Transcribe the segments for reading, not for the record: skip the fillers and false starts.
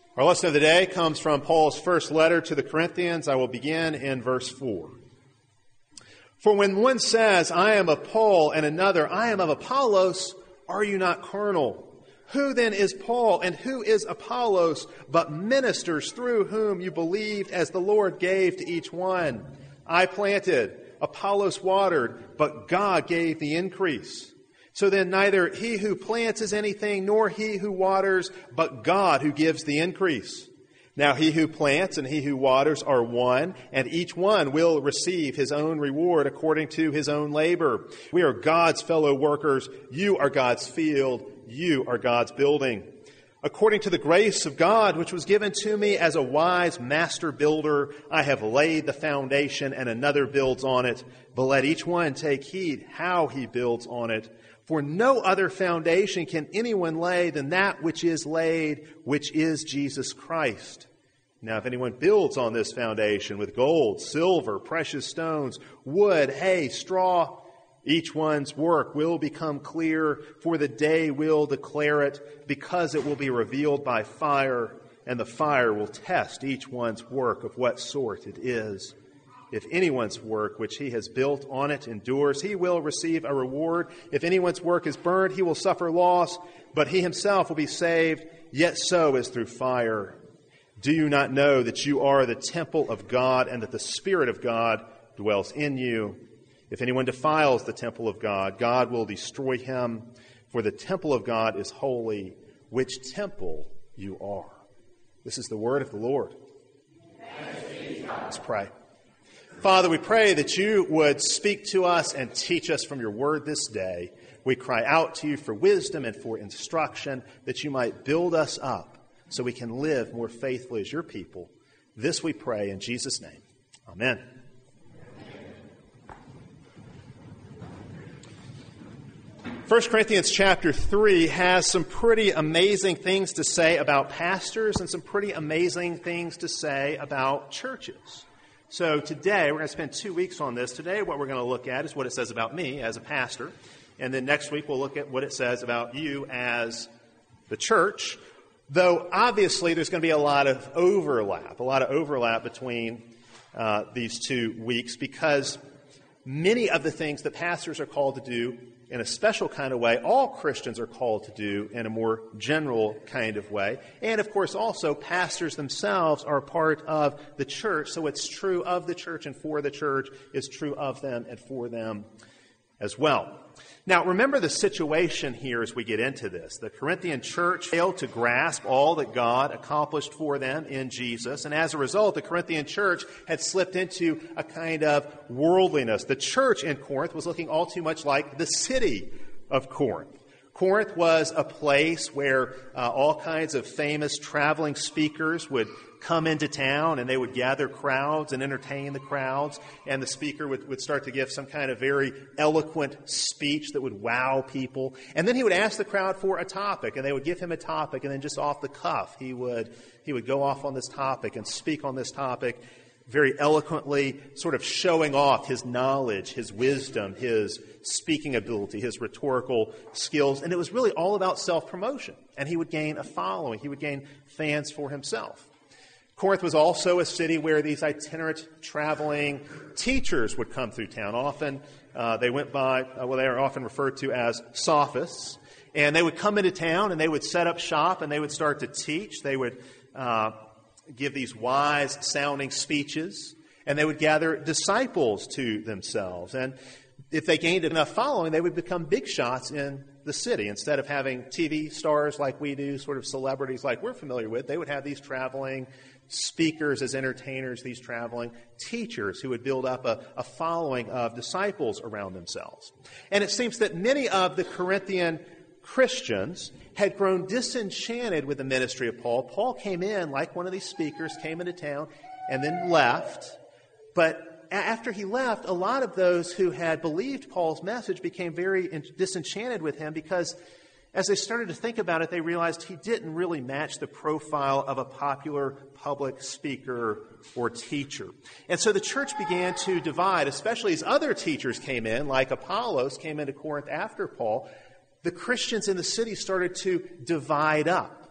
Our lesson of the day comes from Paul's first letter to the Corinthians. I will begin in verse 4. For when one says, I am of Paul, and another, I am of Apollos, are you not carnal? Who then is Paul, and who is Apollos, but ministers through whom you believed as the Lord gave to each one? I planted, Apollos watered, but God gave the increase. So then neither he who plants is anything, nor he who waters, but God who gives the increase. Now he who plants and he who waters are one, and each one will receive his own reward according to his own labor. We are God's fellow workers. You are God's field. You are God's building. According to the grace of God, which was given to me as a wise master builder, I have laid the foundation, and another builds on it. But let each one take heed how he builds on it. For no other foundation can anyone lay than that which is laid, which is Jesus Christ. Now, if anyone builds on this foundation with gold, silver, precious stones, wood, hay, straw, each one's work will become clear, for the day will declare it, because it will be revealed by fire, and the fire will test each one's work of what sort it is. If anyone's work which he has built on it endures, he will receive a reward. If anyone's work is burned, he will suffer loss, but he himself will be saved, yet so as through fire. Do you not know that you are the temple of God, and that the Spirit of God dwells in you? If anyone defiles the temple of God, God will destroy him, for the temple of God is holy, which temple you are. This is the word of the Lord. Let's pray. Father, we pray that you would speak to us and teach us from your word this day. We cry out to you for wisdom and for instruction, that you might build us up so we can live more faithfully as your people. This we pray in Jesus' name. Amen. 1 Corinthians chapter 3 has some pretty amazing things to say about pastors and some pretty amazing things to say about churches. So today, we're going to spend 2 weeks on this. Today, what we're going to look at is what it says about me as a pastor. And then next week, we'll look at what it says about you as the church. Though, obviously, there's going to be a lot of overlap between these 2 weeks, because many of the things that pastors are called to do in a special kind of way, all Christians are called to do in a more general kind of way. And, of course, also pastors themselves are a part of the church, so what's true of the church and for the church is true of them and for them as well. Now, remember the situation here as we get into this. The Corinthian church failed to grasp all that God accomplished for them in Jesus, and as a result, the Corinthian church had slipped into a kind of worldliness. The church in Corinth was looking all too much like the city of Corinth. Corinth was a place where all kinds of famous traveling speakers would come into town, and they would gather crowds and entertain the crowds, and the speaker would start to give some kind of very eloquent speech that would wow people. And then he would ask the crowd for a topic, and they would give him a topic, and then just off the cuff, he would go off on this topic and speak on this topic very eloquently, sort of showing off his knowledge, his wisdom, his speaking ability, his rhetorical skills. And it was really all about self-promotion. And he would gain a following. He would gain fans for himself. Corinth was also a city where these itinerant traveling teachers would come through town. Often they are often referred to as sophists. And they would come into town and they would set up shop and they would start to teach. They would give these wise-sounding speeches, and they would gather disciples to themselves. And if they gained enough following, they would become big shots in the city. Instead of having TV stars like we do, sort of celebrities like we're familiar with, they would have these traveling speakers as entertainers, these traveling teachers who would build up a following of disciples around themselves. And it seems that many of the Corinthian Christians had grown disenchanted with the ministry of Paul. Paul came in like one of these speakers, came into town, and then left. But after he left, a lot of those who had believed Paul's message became very disenchanted with him, because as they started to think about it, they realized he didn't really match the profile of a popular public speaker or teacher. And so the church began to divide, especially as other teachers came in, like Apollos came into Corinth after Paul. The Christians in the city started to divide up.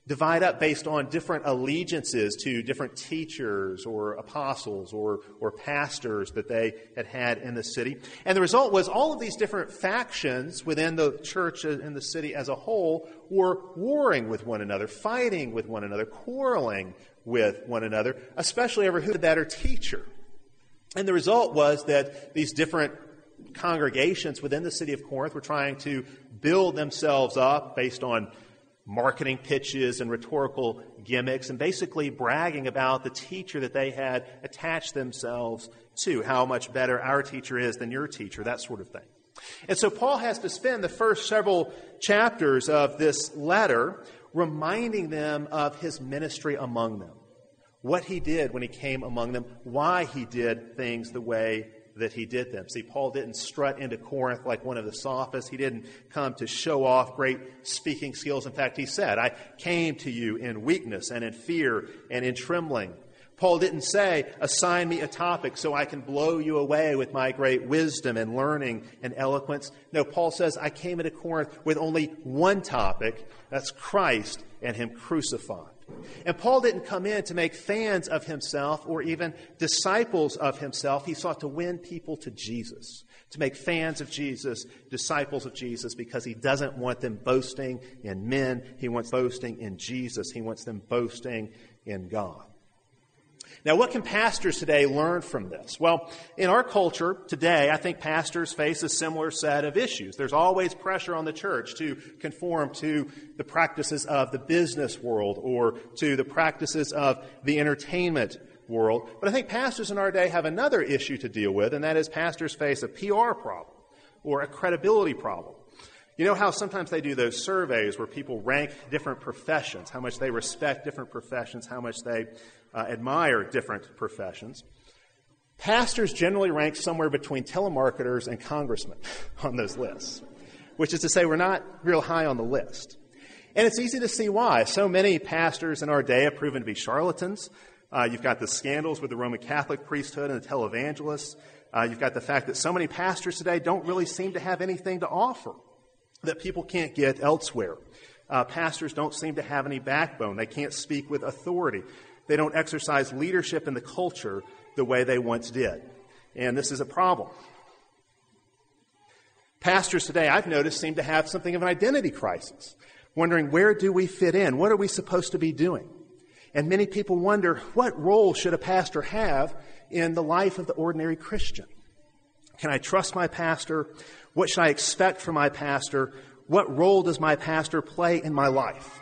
divide up based on different allegiances to different teachers or apostles or pastors that they had in the city. And the result was all of these different factions within the church in the city as a whole were warring with one another, fighting with one another, quarreling with one another, especially over who the better teacher. And the result was that these different congregations within the city of Corinth were trying to build themselves up based on marketing pitches and rhetorical gimmicks, and basically bragging about the teacher that they had attached themselves to, how much better our teacher is than your teacher, that sort of thing. And so Paul has to spend the first several chapters of this letter reminding them of his ministry among them, what he did when he came among them, why he did things the way that he did them. See, Paul didn't strut into Corinth like one of the sophists. He didn't come to show off great speaking skills. In fact, he said, I came to you in weakness and in fear and in trembling. Paul didn't say, assign me a topic so I can blow you away with my great wisdom and learning and eloquence. No, Paul says, I came into Corinth with only one topic. That's Christ and him crucified. And Paul didn't come in to make fans of himself or even disciples of himself. He sought to win people to Jesus, to make fans of Jesus, disciples of Jesus, because he doesn't want them boasting in men. He wants boasting in Jesus. He wants them boasting in God. Now, what can pastors today learn from this? Well, in our culture today, I think pastors face a similar set of issues. There's always pressure on the church to conform to the practices of the business world or to the practices of the entertainment world. But I think pastors in our day have another issue to deal with, and that is pastors face a PR problem or a credibility problem. You know how sometimes they do those surveys where people rank different professions, how much they respect different professions, how much they admire different professions. Pastors generally rank somewhere between telemarketers and congressmen on those lists, which is to say we're not real high on the list. And it's easy to see why. So many pastors in our day have proven to be charlatans. You've got the scandals with the Roman Catholic priesthood and the televangelists. You've got the fact that so many pastors today don't really seem to have anything to offer that people can't get elsewhere. Pastors don't seem to have any backbone. They can't speak with authority. They don't exercise leadership in the culture the way they once did. And this is a problem. Pastors today, I've noticed, seem to have something of an identity crisis, wondering, where do we fit in? What are we supposed to be doing? And many people wonder, what role should a pastor have in the life of the ordinary Christian? Can I trust my pastor? What should I expect from my pastor? What role does my pastor play in my life?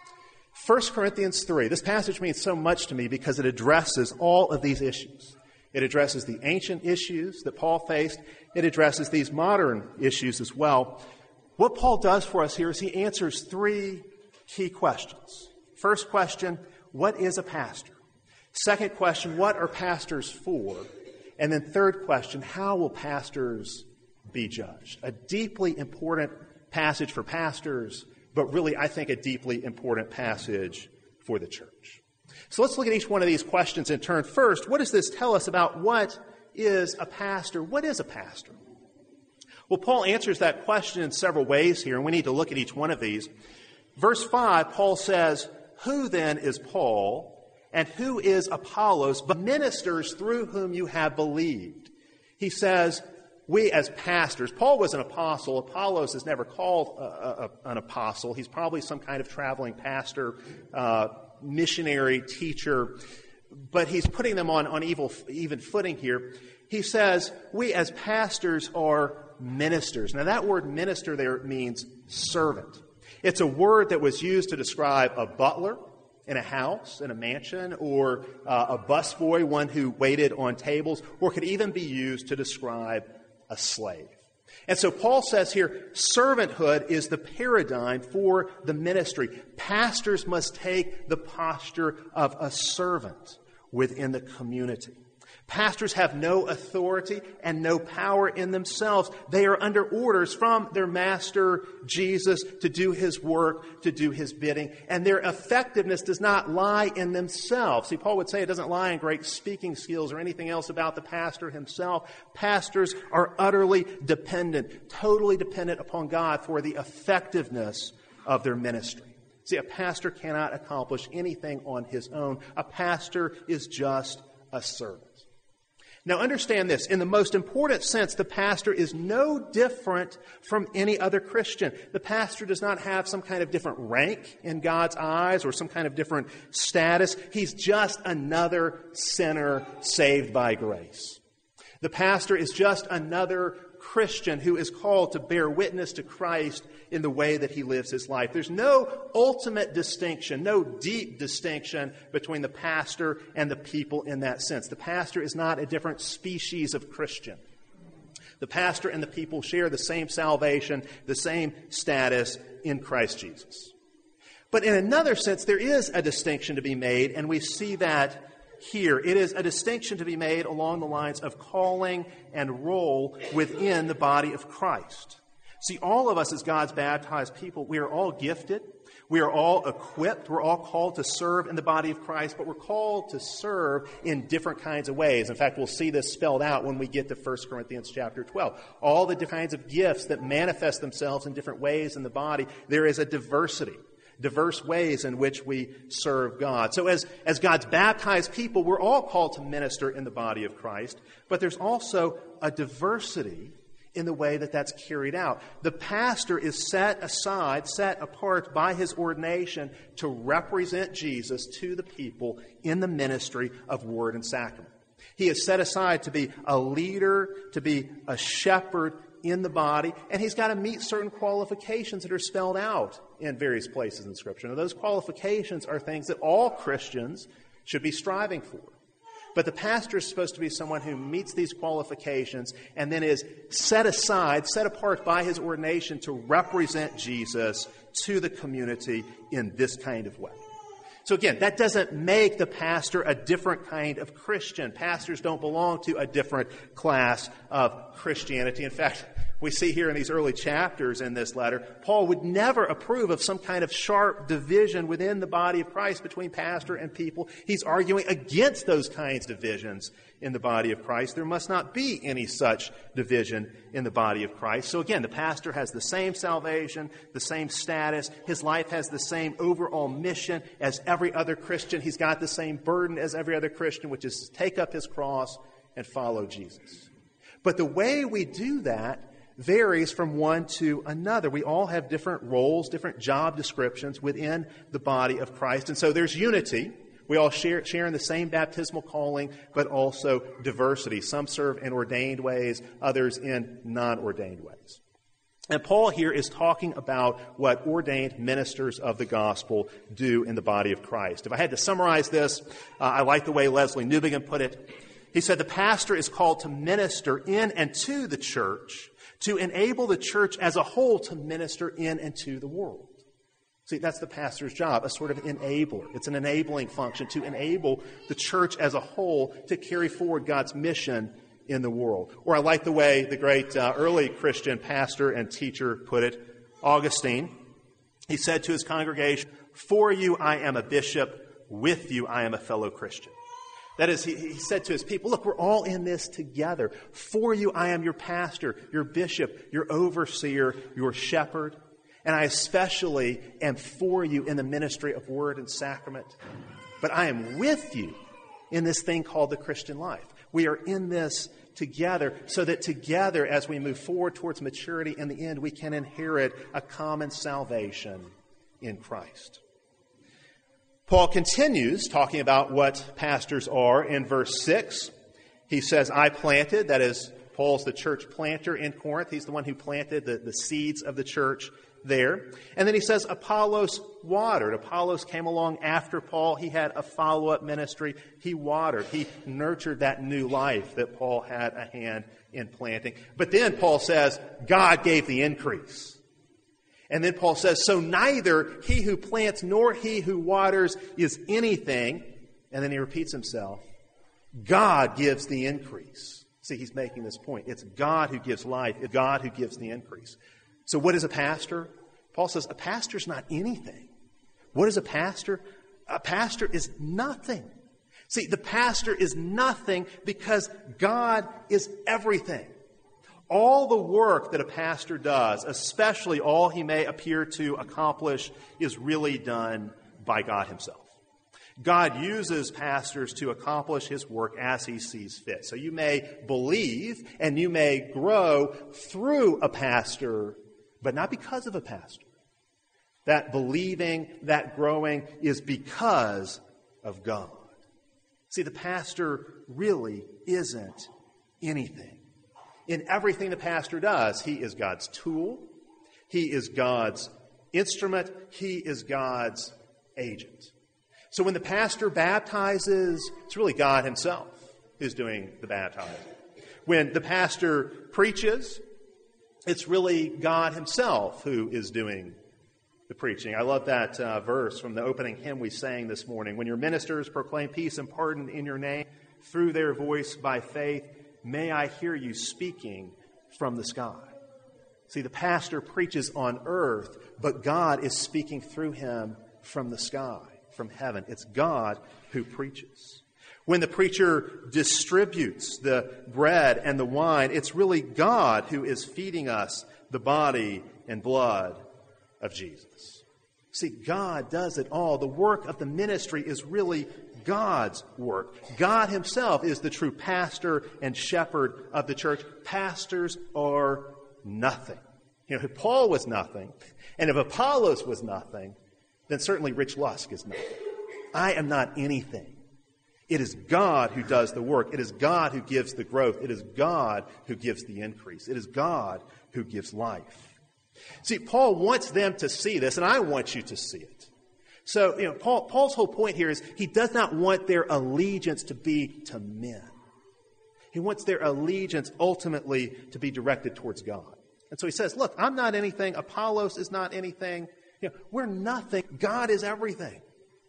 1 Corinthians 3, this passage means so much to me because it addresses all of these issues. It addresses the ancient issues that Paul faced. It addresses these modern issues as well. What Paul does for us here is he answers three key questions. First question, what is a pastor? Second question, what are pastors for? And then third question, how will pastors be judged? A deeply important passage for pastors, but really, I think, a deeply important passage for the church. So let's look at each one of these questions in turn. First, what does this tell us about what is a pastor? What is a pastor? Well, Paul answers that question in several ways here, and we need to look at each one of these. Verse 5, Paul says, who then is Paul, and who is Apollos, but ministers through whom you have believed? He says, we as pastors, Paul was an apostle. Apollos is never called an apostle. He's probably some kind of traveling pastor, missionary, teacher, but he's putting them on even footing here. He says, we as pastors are ministers. Now that word minister there means servant. It's a word that was used to describe a butler in a house, in a mansion, or a busboy, one who waited on tables, or could even be used to describe a slave. And so Paul says here, servanthood is the paradigm for the ministry. Pastors must take the posture of a servant within the community. Pastors have no authority and no power in themselves. They are under orders from their master, Jesus, to do his work, to do his bidding. And their effectiveness does not lie in themselves. See, Paul would say it doesn't lie in great speaking skills or anything else about the pastor himself. Pastors are utterly dependent, totally dependent upon God for the effectiveness of their ministry. See, a pastor cannot accomplish anything on his own. A pastor is just a servant. Now understand this. In the most important sense, the pastor is no different from any other Christian. The pastor does not have some kind of different rank in God's eyes or some kind of different status. He's just another sinner saved by grace. The pastor is just another Christian who is called to bear witness to Christ in the way that he lives his life. There's no ultimate distinction, no deep distinction between the pastor and the people in that sense. The pastor is not a different species of Christian. The pastor and the people share the same salvation, the same status in Christ Jesus. But in another sense, there is a distinction to be made, and we see that here. It is a distinction to be made along the lines of calling and role within the body of Christ. See, all of us as God's baptized people, we are all gifted. We are all equipped. We're all called to serve in the body of Christ, but we're called to serve in different kinds of ways. In fact, we'll see this spelled out when we get to 1 Corinthians chapter 12. All the different kinds of gifts that manifest themselves in different ways in the body, there is a diversity. Diverse ways in which we serve God. So as God's baptized people, we're all called to minister in the body of Christ, but there's also a diversity in the way that that's carried out. The pastor is set aside, set apart by his ordination to represent Jesus to the people in the ministry of word and sacrament. He is set aside to be a leader, to be a shepherd in the body, and he's got to meet certain qualifications that are spelled out in various places in Scripture. Now, those qualifications are things that all Christians should be striving for. But the pastor is supposed to be someone who meets these qualifications and then is set aside, set apart by his ordination to represent Jesus to the community in this kind of way. So again, that doesn't make the pastor a different kind of Christian. Pastors don't belong to a different class of Christianity. In fact, we see here in these early chapters in this letter, Paul would never approve of some kind of sharp division within the body of Christ between pastor and people. He's arguing against those kinds of divisions in the body of Christ. There must not be any such division in the body of Christ. So again, the pastor has the same salvation, the same status. His life has the same overall mission as every other Christian. He's got the same burden as every other Christian, which is to take up his cross and follow Jesus. But the way we do that varies from one to another. We all have different roles, different job descriptions within the body of Christ. And so there's unity. We all share in the same baptismal calling, but also diversity. Some serve in ordained ways, others in non-ordained ways. And Paul here is talking about what ordained ministers of the gospel do in the body of Christ. If I had to summarize this, I like the way Leslie Newbigin put it. He said the pastor is called to minister in and to the church, to enable the church as a whole to minister in and to the world. See, that's the pastor's job, a sort of enabler. It's an enabling function to enable the church as a whole to carry forward God's mission in the world. Or I like the way the great early Christian pastor and teacher put it, Augustine. He said to his congregation, "For you I am a bishop, with you I am a fellow Christian." That is, he said to his people, look, we're all in this together. For you, I am your pastor, your bishop, your overseer, your shepherd. And I especially am for you in the ministry of word and sacrament. But I am with you in this thing called the Christian life. We are in this together so that together, as we move forward towards maturity in the end, we can inherit a common salvation in Christ. Paul continues talking about what pastors are in verse 6. He says, I planted, that is, Paul's the church planter in Corinth. He's the one who planted the seeds of the church there. And then he says, Apollos watered. Apollos came along after Paul. He had a follow-up ministry. He watered. He nurtured that new life that Paul had a hand in planting. But then Paul says, God gave the increase. And then Paul says, so neither he who plants nor he who waters is anything. And then he repeats himself. God gives the increase. See, he's making this point. It's God who gives life. It's God who gives the increase. So what is a pastor? Paul says a pastor's not anything. What is a pastor? A pastor is nothing. See, the pastor is nothing because God is everything. All the work that a pastor does, especially all he may appear to accomplish, is really done by God himself. God uses pastors to accomplish his work as he sees fit. So you may believe and you may grow through a pastor, but not because of a pastor. That believing, that growing is because of God. See, the pastor really isn't anything. In everything the pastor does, he is God's tool, he is God's instrument, he is God's agent. So when the pastor baptizes, it's really God himself who's doing the baptizing. When the pastor preaches, it's really God himself who is doing the preaching. I love that verse from the opening hymn we sang this morning. When your ministers proclaim peace and pardon in your name, through their voice by faith, may I hear you speaking from the sky. See, the pastor preaches on earth, but God is speaking through him from the sky, from heaven. It's God who preaches. When the preacher distributes the bread and the wine, it's really God who is feeding us the body and blood of Jesus. See, God does it all. The work of the ministry is really God's work. God himself is the true pastor and shepherd of the church. Pastors are nothing. You know, if Paul was nothing, and if Apollos was nothing, then certainly Rich Lusk is nothing. I am not anything. It is God who does the work. It is God who gives the growth. It is God who gives the increase. It is God who gives life. See, Paul wants them to see this, and I want you to see it. So, Paul's whole point here is he does not want their allegiance to be to men. He wants their allegiance ultimately to be directed towards God. And so he says, look, I'm not anything. Apollos is not anything. We're nothing. God is everything.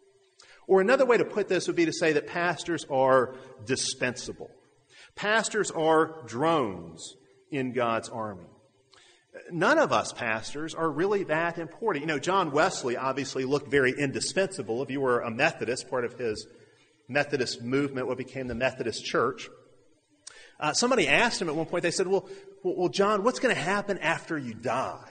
Or another way to put this would be to say that pastors are dispensable. Pastors are drones in God's army. None of us pastors are really that important. John Wesley obviously looked very indispensable. If you were a Methodist, part of his Methodist movement, what became the Methodist Church, somebody asked him at one point, they said, well, John, what's going to happen after you die?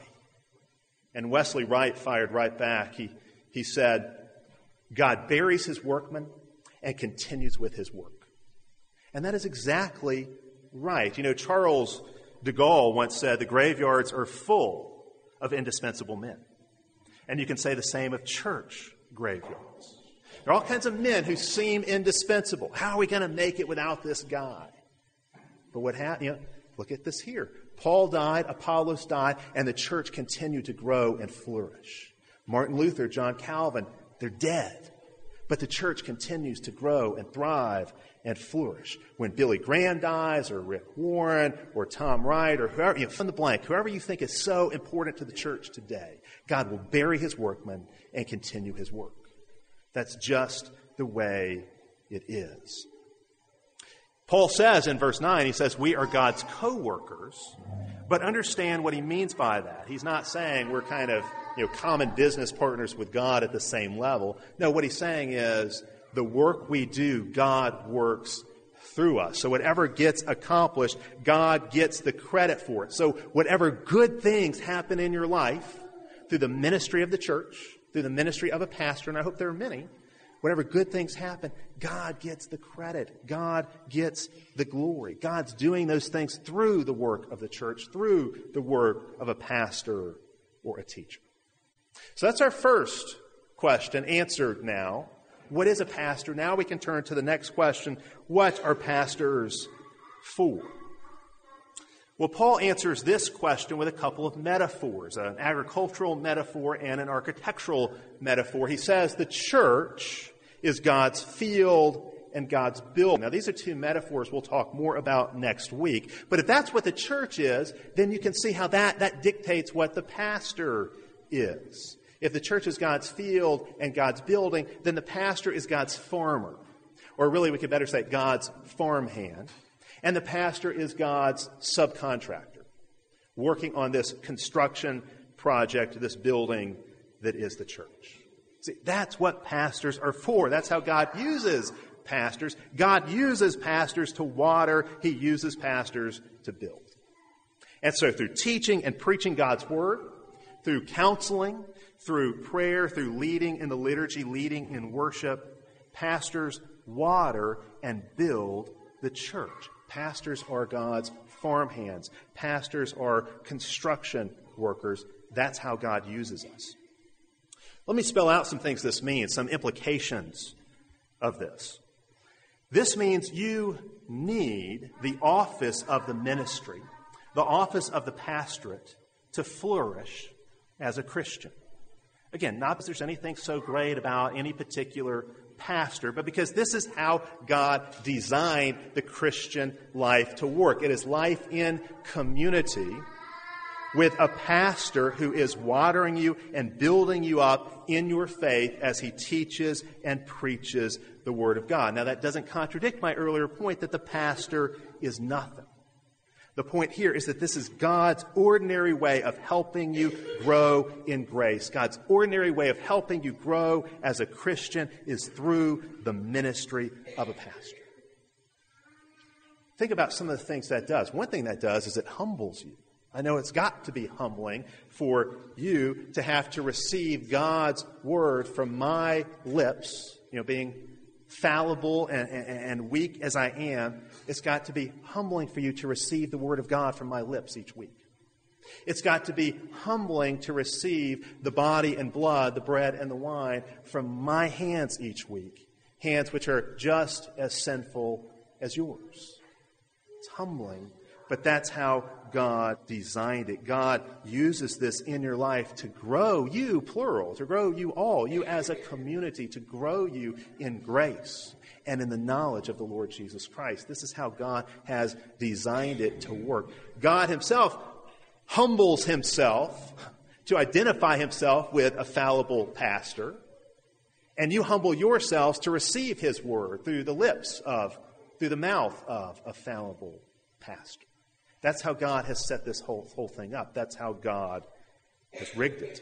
And Wesley fired right back. He said, God buries his workmen and continues with his work. And that is exactly right. Charles de Gaulle once said, the graveyards are full of indispensable men. And you can say the same of church graveyards. There are all kinds of men who seem indispensable. How are we going to make it without this guy? But what happened? Look at this here. Paul died, Apollos died, and the church continued to grow and flourish. Martin Luther, John Calvin, they're dead. But the church continues to grow and thrive and flourish. When Billy Graham dies, or Rick Warren, or Tom Wright, or whoever, fill in the blank, whoever you think is so important to the church today, God will bury his workmen and continue his work. That's just the way it is. Paul says in verse 9, he says, we are God's co-workers, but understand what he means by that. He's not saying we're kind of, common business partners with God at the same level. No, what he's saying is the work we do, God works through us. So whatever gets accomplished, God gets the credit for it. So whatever good things happen in your life through the ministry of the church, through the ministry of a pastor, and I hope there are many, whatever good things happen, God gets the credit. God gets the glory. God's doing those things through the work of the church, through the work of a pastor or a teacher. So that's our first question answered now. What is a pastor? Now we can turn to the next question. What are pastors for? Well, Paul answers this question with a couple of metaphors, an agricultural metaphor and an architectural metaphor. He says the church is God's field and God's building. Now, these are two metaphors we'll talk more about next week. But if that's what the church is, then you can see how that dictates what the pastor is. If the church is God's field and God's building, then the pastor is God's farmer. Or really, we could better say God's farmhand. And the pastor is God's subcontractor, working on this construction project, this building that is the church. See, that's what pastors are for. That's how God uses pastors. God uses pastors to water. He uses pastors to build. And so through teaching and preaching God's word, through counseling, through prayer, through leading in the liturgy, leading in worship, pastors water and build the church. Pastors are God's farmhands. Pastors are construction workers. That's how God uses us. Let me spell out some things this means, some implications of this. This means you need the office of the ministry, the office of the pastorate, to flourish as a Christian. Again, not because there's anything so great about any particular pastor, but because this is how God designed the Christian life to work. It is life in community with a pastor who is watering you and building you up in your faith as he teaches and preaches the Word of God. Now, that doesn't contradict my earlier point that the pastor is nothing. The point here is that this is God's ordinary way of helping you grow in grace. God's ordinary way of helping you grow as a Christian is through the ministry of a pastor. Think about some of the things that does. One thing that does is it humbles you. I know it's got to be humbling for you to have to receive God's word from my lips, being fallible and weak as I am. It's got to be humbling for you to receive the word of God from my lips each week. It's got to be humbling to receive the body and blood, the bread and the wine from my hands each week, hands which are just as sinful as yours. It's humbling, but that's how God designed it. God uses this in your life to grow you, plural, to grow you all, you as a community, to grow you in grace and in the knowledge of the Lord Jesus Christ. This is how God has designed it to work. God himself humbles himself to identify himself with a fallible pastor, and you humble yourselves to receive his word through the mouth of a fallible pastor. That's how God has set this whole thing up. That's how God has rigged it.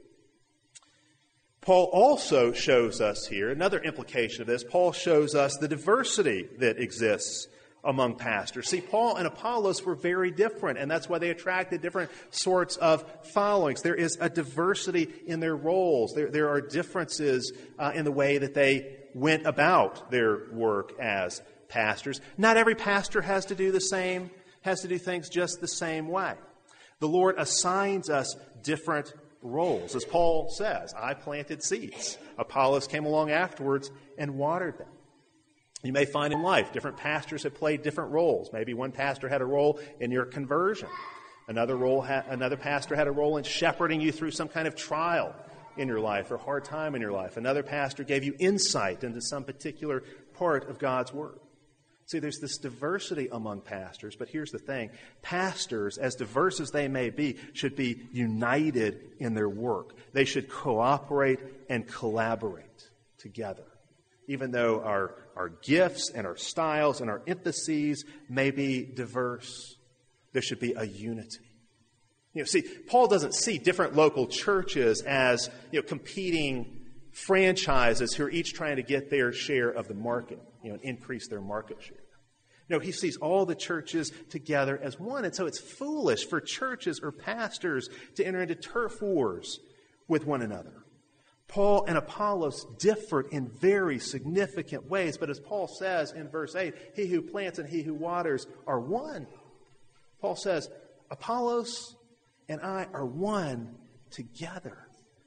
Paul also shows us here, another implication of this, Paul shows us the diversity that exists among pastors. See, Paul and Apollos were very different, and that's why they attracted different sorts of followings. There is a diversity in their roles. There are differences in the way that they went about their work as pastors. Not every pastor has to do things just the same way. The Lord assigns us different roles. As Paul says, I planted seeds. Apollos came along afterwards and watered them. You may find in life different pastors have played different roles. Maybe one pastor had a role in your conversion. Another pastor had a role in shepherding you through some kind of trial in your life or hard time in your life. Another pastor gave you insight into some particular part of God's Word. See, there's this diversity among pastors, but here's the thing. Pastors, as diverse as they may be, should be united in their work. They should cooperate and collaborate together. Even though our gifts and our styles and our emphases may be diverse, there should be a unity. See, Paul doesn't see different local churches as competing franchises who are each trying to get their share of the market, and increase their market share. No, he sees all the churches together as one. And so it's foolish for churches or pastors to enter into turf wars with one another. Paul and Apollos differed in very significant ways. But as Paul says in verse 8, he who plants and he who waters are one. Paul says, Apollos and I are one together.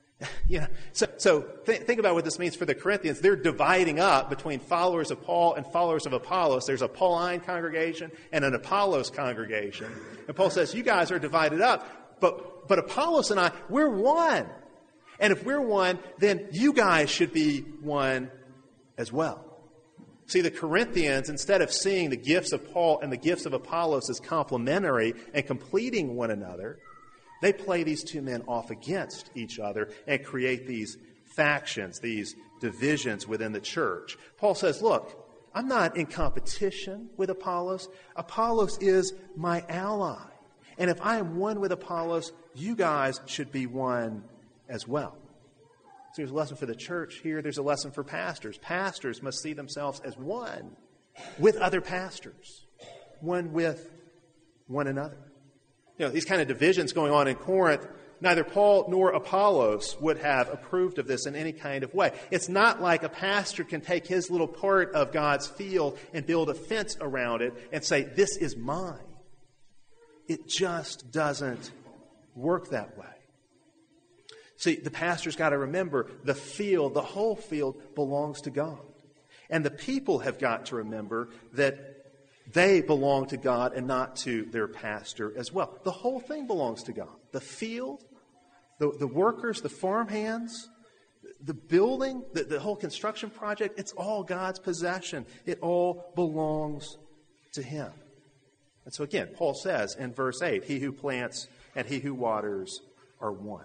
So think about what this means for the Corinthians. They're dividing up between followers of Paul and followers of Apollos. There's a Pauline congregation and an Apollos congregation. And Paul says, you guys are divided up, but Apollos and I, we're one. And if we're one, then you guys should be one as well. See, the Corinthians, instead of seeing the gifts of Paul and the gifts of Apollos as complementary and completing one another, they play these two men off against each other and create these factions, these divisions within the church. Paul says, look, I'm not in competition with Apollos. Apollos is my ally. And if I am one with Apollos, you guys should be one as well. So there's a lesson for the church here. There's a lesson for pastors. Pastors must see themselves as one with other pastors, one with one another. these kind of divisions going on in Corinth, neither Paul nor Apollos would have approved of this in any kind of way. It's not like a pastor can take his little part of God's field and build a fence around it and say, this is mine. It just doesn't work that way. See, the pastor's got to remember the field, the whole field, belongs to God. And the people have got to remember that they belong to God and not to their pastor as well. The whole thing belongs to God. The field, the workers, the farmhands, the building, the whole construction project, it's all God's possession. It all belongs to Him. And so again, Paul says in verse 8, he who plants and he who waters are one.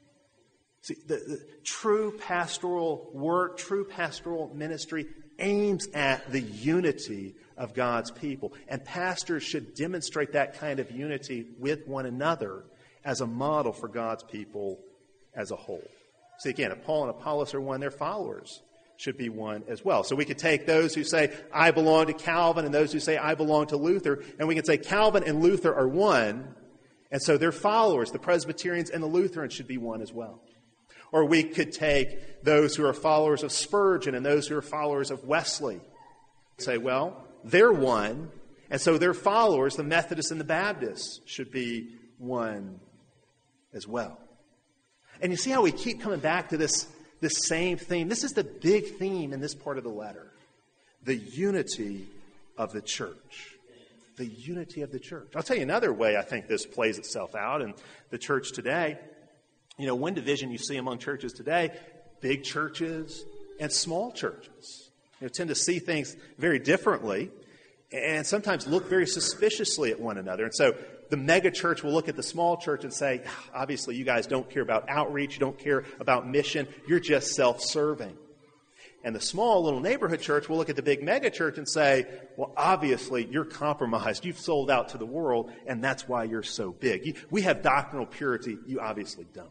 See, the true pastoral work, true pastoral ministry aims at the unity of God's people. And pastors should demonstrate that kind of unity with one another as a model for God's people as a whole. See, again, if Paul and Apollos are one, their followers should be one as well. So we could take those who say, I belong to Calvin, and those who say, I belong to Luther, and we can say Calvin and Luther are one, and so their followers, the Presbyterians and the Lutherans, should be one as well. Or we could take those who are followers of Spurgeon and those who are followers of Wesley. Say, well, they're one, and so their followers, the Methodists and the Baptists, should be one as well. And you see how we keep coming back to this same theme. This is the big theme in this part of the letter. The unity of the church. The unity of the church. I'll tell you another way I think this plays itself out in the church today. One division you see among churches today, big churches and small churches. Tend to see things very differently and sometimes look very suspiciously at one another. And so the mega church will look at the small church and say, obviously you guys don't care about outreach, you don't care about mission, you're just self-serving. And the small little neighborhood church will look at the big mega church and say, well, obviously you're compromised, you've sold out to the world, and that's why you're so big. We have doctrinal purity, you obviously don't.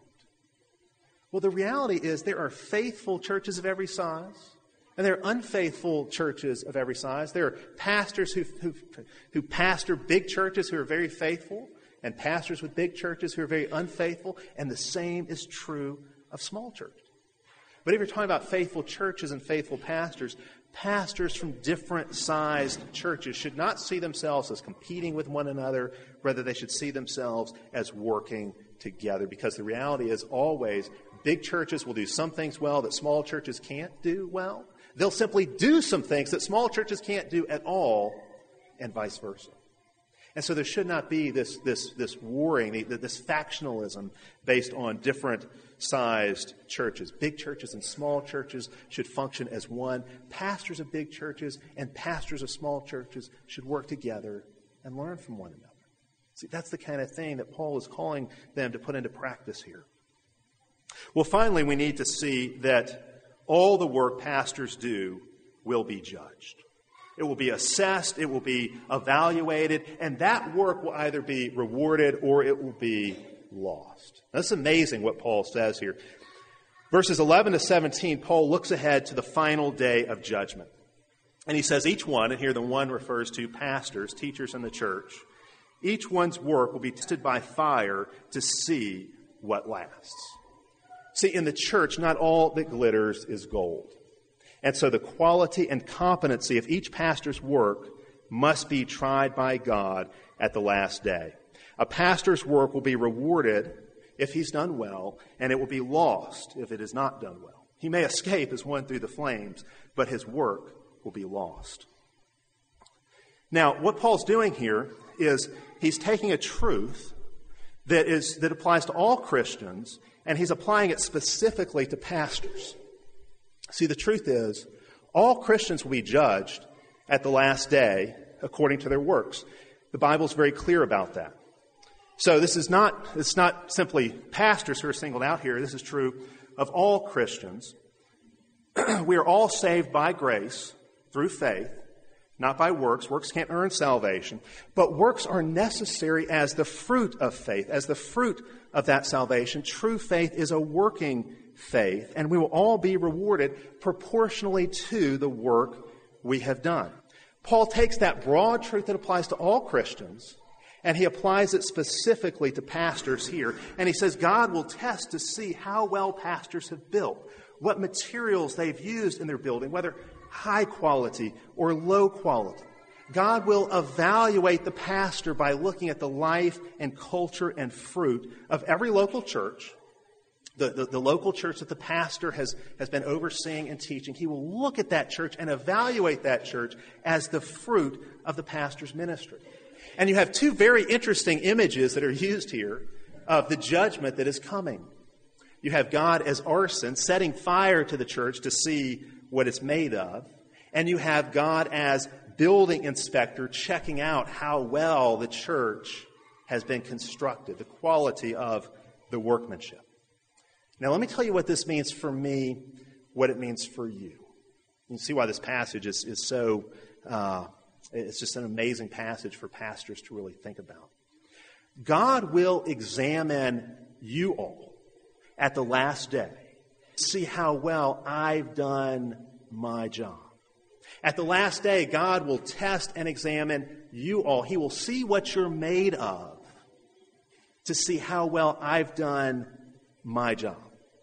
Well, the reality is there are faithful churches of every size, and there are unfaithful churches of every size. There are pastors who pastor big churches who are very faithful, and pastors with big churches who are very unfaithful, and the same is true of small churches. But if you're talking about faithful churches and faithful pastors, pastors from different sized churches should not see themselves as competing with one another. Rather, they should see themselves as working together, because the reality is always big churches will do some things well that small churches can't do well. They'll simply do some things that small churches can't do at all, and vice versa. And so there should not be this warring, this factionalism based on different sized churches. Big churches and small churches should function as one. Pastors of big churches and pastors of small churches should work together and learn from one another. See, that's the kind of thing that Paul is calling them to put into practice here. Well, finally, we need to see that all the work pastors do will be judged. It will be assessed, it will be evaluated, and that work will either be rewarded or it will be lost. Now, that's amazing what Paul says here. Verses 11 to 17, Paul looks ahead to the final day of judgment. And he says each one, and here the one refers to pastors, teachers in the church, each one's work will be tested by fire to see what lasts. See, in the church, not all that glitters is gold. And so the quality and competency of each pastor's work must be tried by God at the last day. A pastor's work will be rewarded if he's done well, and it will be lost if it is not done well. He may escape as one through the flames, but his work will be lost. Now, what Paul's doing here is he's taking a truth that applies to all Christians, and he's applying it specifically to pastors. See, the truth is, all Christians will be judged at the last day according to their works. The Bible's very clear about that. So it's not simply pastors who are singled out here. This is true of all Christians. We are all saved by grace through faith, not by works. Works can't earn salvation. But works are necessary as the fruit of faith, as the fruit of that salvation. True faith is a working faith, and we will all be rewarded proportionally to the work we have done. Paul takes that broad truth that applies to all Christians, And he applies it specifically to pastors here. And he says God will test to see how well pastors have built, what materials they've used in their building, whether high quality or low quality. God will evaluate the pastor by looking at the life and culture and fruit of every local church, the local church that the pastor has been overseeing and teaching. He will look at that church and evaluate that church as the fruit of the pastor's ministry. And you have two very interesting images that are used here of the judgment that is coming. You have God as arson, setting fire to the church to see what it's made of. And you have God as building inspector, checking out how well the church has been constructed, the quality of the workmanship. Now, let me tell you what this means for me, what it means for you. You see why this passage is so... it's just an amazing passage for pastors to really think about. God will examine you all at the last day, see how well I've done my job. At the last day, God will test and examine you all. He will see what you're made of to see how well I've done my job.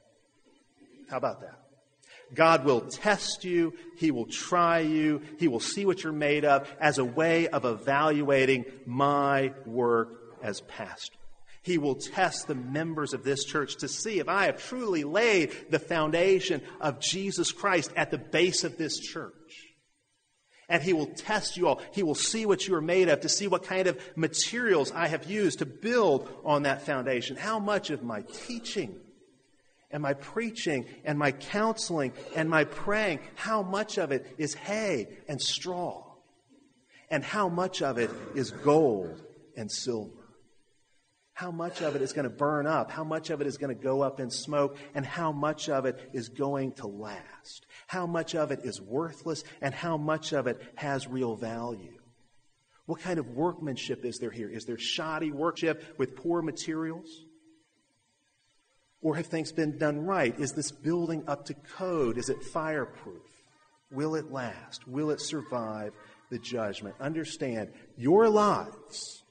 How about that? God will test you. He will try you. He will see what you're made of as a way of evaluating my work as pastor. He will test the members of this church to see if I have truly laid the foundation of Jesus Christ at the base of this church. And he will test you all. He will see what you are made of to see what kind of materials I have used to build on that foundation. How much of my teaching and my preaching and my counseling and my praying, how much of it is hay and straw? And how much of it is gold and silver? How much of it is going to burn up? How much of it is going to go up in smoke? And how much of it is going to last? How much of it is worthless? And how much of it has real value? What kind of workmanship is there here? Is there shoddy workmanship with poor materials? Or have things been done right? Is this building up to code? Is it fireproof? Will it last? Will it survive the judgment? Understand, your lives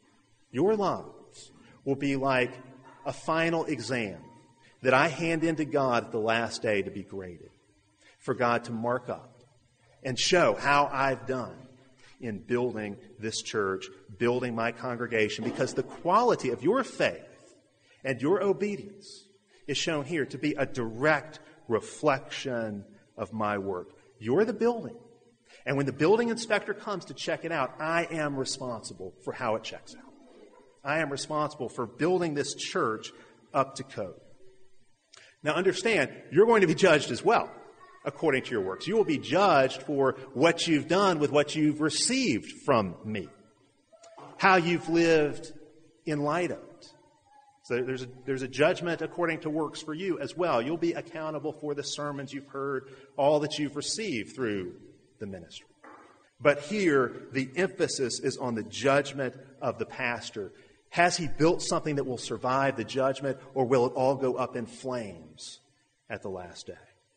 will be like a final exam that I hand into God at the last day to be graded, for God to mark up and show how I've done in building this church, building my congregation, because the quality of your faith and your obedience is shown here to be a direct reflection of my work. You're the building. And when the building inspector comes to check it out, I am responsible for how it checks out. I am responsible for building this church up to code. Now understand, you're going to be judged as well, according to your works. You will be judged for what you've done with what you've received from me. How you've lived in light of it. So there's a judgment according to works for you as well. You'll be accountable for the sermons you've heard, all that you've received through the ministry. But here, the emphasis is on the judgment of the pastor. Has he built something that will survive the judgment, or will it all go up in flames at the last day?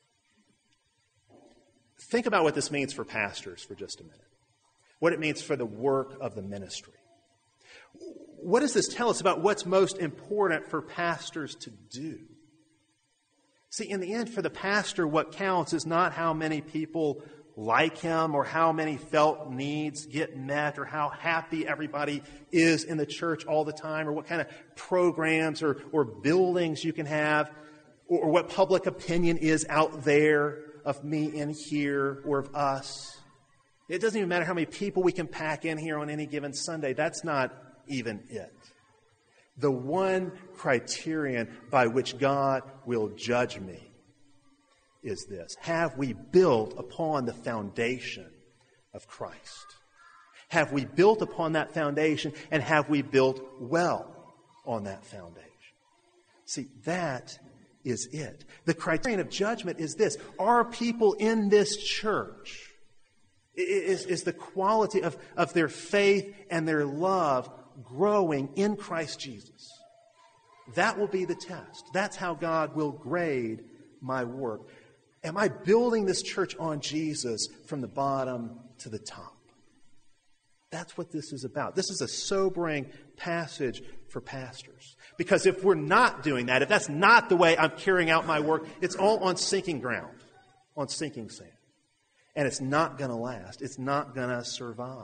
Think about what this means for pastors for just a minute. What it means for the work of the ministry. What does this tell us about what's most important for pastors to do? See, in the end, for the pastor, what counts is not how many people like him or how many felt needs get met or how happy everybody is in the church all the time or what kind of programs or buildings you can have or what public opinion is out there of me in here or of us. It doesn't even matter how many people we can pack in here on any given Sunday. That's not even it. The one criterion by which God will judge me is this: have we built upon the foundation of Christ? Have we built upon that foundation, and have we built well on that foundation? See, that is it. The criterion of judgment is this: are people in this church, is the quality of their faith and their love growing in Christ Jesus? That will be the test. That's how God will grade my work. Am I building this church on Jesus from the bottom to the top? That's what this is about. This is a sobering passage for pastors. Because if we're not doing that, if that's not the way I'm carrying out my work, it's all on sinking ground, on sinking sand. And it's not going to last. It's not going to survive.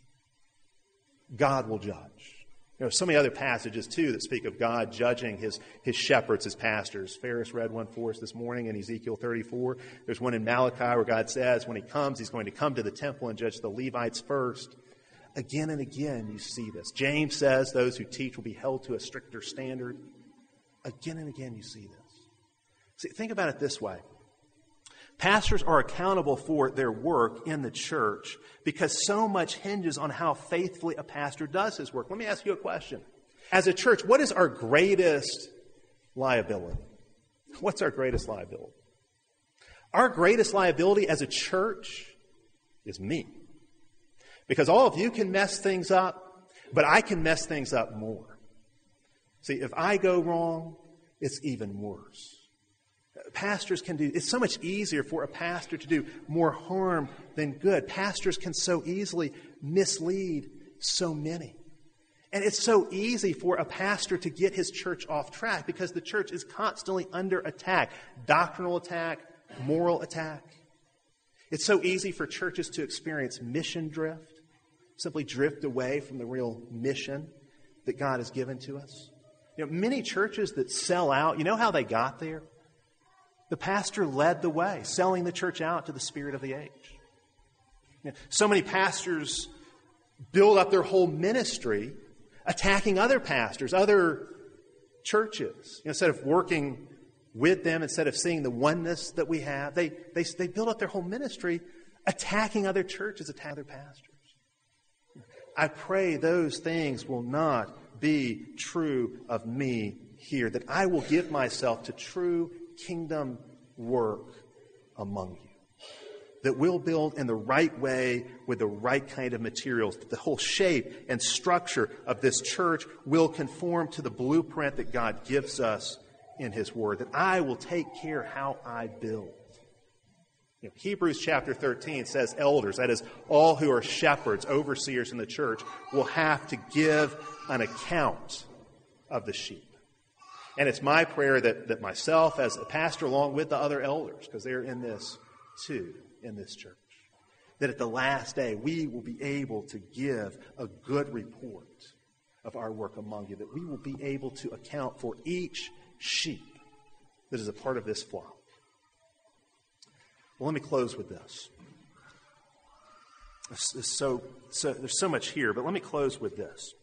God will judge. So many other passages, too, that speak of God judging his shepherds, his pastors. Ferris read one for us this morning in Ezekiel 34. There's one in Malachi where God says when he comes, he's going to come to the temple and judge the Levites first. Again and again, you see this. James says those who teach will be held to a stricter standard. Again and again, you see this. See, think about it this way. Pastors are accountable for their work in the church because so much hinges on how faithfully a pastor does his work. Let me ask you a question. As a church, what is our greatest liability? What's our greatest liability? Our greatest liability as a church is me. Because all of you can mess things up, but I can mess things up more. See, if I go wrong, it's even worse. Pastors can do, it's so much easier for a pastor to do more harm than good. Pastors can so easily mislead so many. And it's so easy for a pastor to get his church off track because the church is constantly under attack. Doctrinal attack, moral attack. It's so easy for churches to experience mission drift, simply drift away from the real mission that God has given to us. Many churches that sell out, you know how they got there? The pastor led the way, selling the church out to the spirit of the age. So many pastors build up their whole ministry attacking other pastors, other churches. Instead of working with them, instead of seeing the oneness that we have, they build up their whole ministry attacking other churches, attacking other pastors. I pray those things will not be true of me here, that I will give myself to true kingdom work among you. That we'll build in the right way with the right kind of materials. That the whole shape and structure of this church will conform to the blueprint that God gives us in His Word. That I will take care how I build. Hebrews chapter 13 says elders, that is, all who are shepherds, overseers in the church, will have to give an account of the sheep. And it's my prayer that myself as a pastor, along with the other elders, because they're in this too, in this church, that at the last day we will be able to give a good report of our work among you, that we will be able to account for each sheep that is a part of this flock. Well, let me close with this. There's so much here, but let me close with this.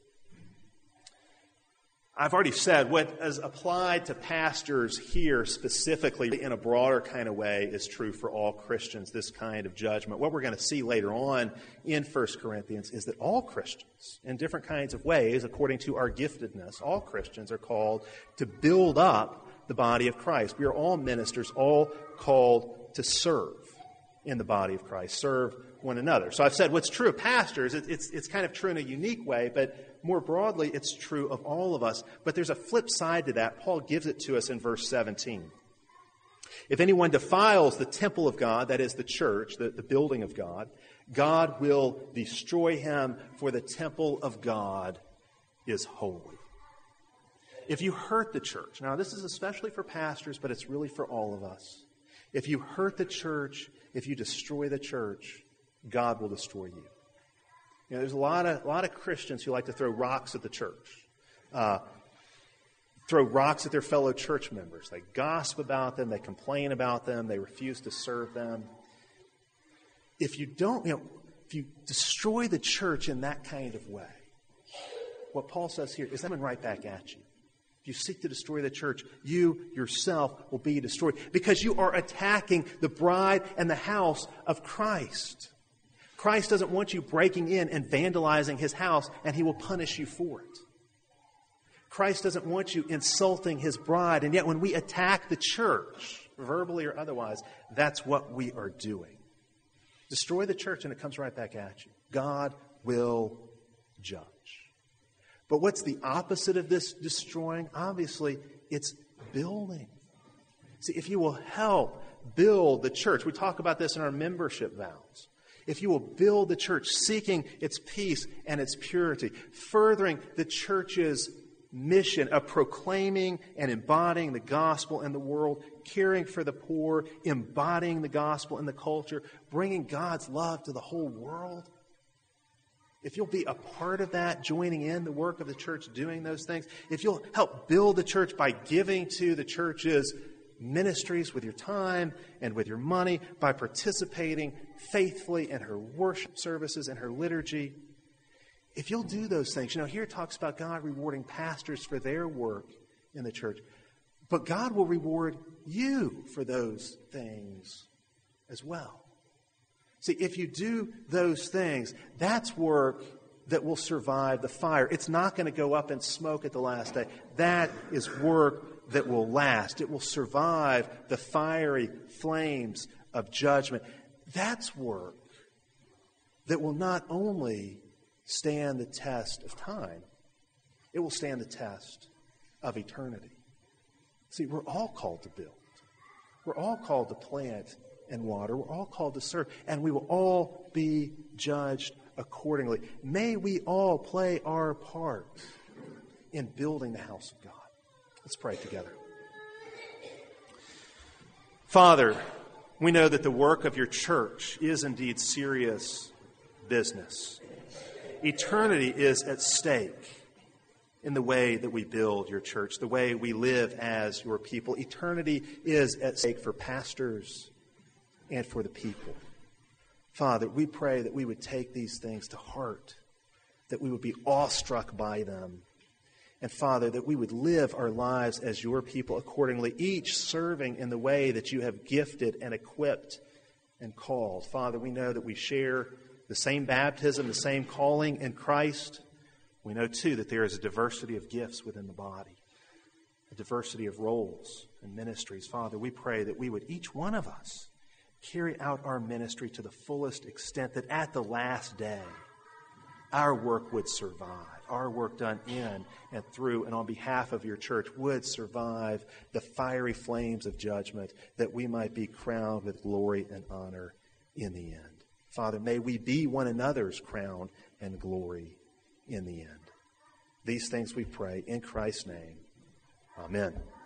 I've already said what is applied to pastors here specifically in a broader kind of way is true for all Christians, this kind of judgment. What we're going to see later on in 1 Corinthians is that all Christians, in different kinds of ways, according to our giftedness, all Christians are called to build up the body of Christ. We are all ministers, all called to serve in the body of Christ, serve one another. So I've said what's true of pastors, it's kind of true in a unique way, but more broadly, it's true of all of us. But there's a flip side to that. Paul gives it to us in verse 17. If anyone defiles the temple of God, that is the church, the building of God, God will destroy him, for the temple of God is holy. If you hurt the church, now this is especially for pastors, but it's really for all of us. If you hurt the church, if you destroy the church, God will destroy you. There's a lot of Christians who like to throw rocks at the church, throw rocks at their fellow church members. They gossip about them, they complain about them, they refuse to serve them. If you destroy the church in that kind of way, what Paul says here is coming right back at you. If you seek to destroy the church, you yourself will be destroyed because you are attacking the bride and the house of Christ. Christ doesn't want you breaking in and vandalizing His house, and He will punish you for it. Christ doesn't want you insulting His bride, and yet when we attack the church, verbally or otherwise, that's what we are doing. Destroy the church and it comes right back at you. God will judge. But what's the opposite of this destroying? Obviously, it's building. See, if you will help build the church, we talk about this in our membership vows. if you will build the church seeking its peace and its purity, furthering the church's mission of proclaiming and embodying the gospel in the world, caring for the poor, embodying the gospel in the culture, bringing God's love to the whole world. If you'll be a part of that, joining in the work of the church, doing those things, if you'll help build the church by giving to the church's ministries with your time and with your money, by participating faithfully in her worship services and her liturgy, if you'll do those things, here it talks about God rewarding pastors for their work in the church, but God will reward you for those things as well. See, if you do those things, that's work that will survive the fire. It's not going to go up in smoke at the last day. That is work that will last. It will survive the fiery flames of judgment. That's work that will not only stand the test of time, it will stand the test of eternity. See, we're all called to build. We're all called to plant and water. We're all called to serve, and we will all be judged accordingly. May we all play our part in building the house of God. Let's pray together. Father, we know that the work of your church is indeed serious business. Eternity is at stake in the way that we build your church, the way we live as your people. Eternity is at stake for pastors and for the people. Father, we pray that we would take these things to heart, that we would be awestruck by them, and Father, that we would live our lives as your people accordingly, each serving in the way that you have gifted and equipped and called. Father, we know that we share the same baptism, the same calling in Christ. We know, too, that there is a diversity of gifts within the body, a diversity of roles and ministries. Father, we pray that we would, each one of us, carry out our ministry to the fullest extent, that at the last day, our work would survive. Our work done in and through and on behalf of your church would survive the fiery flames of judgment, that we might be crowned with glory and honor in the end. Father, may we be one another's crown and glory in the end. These things we pray in Christ's name. Amen.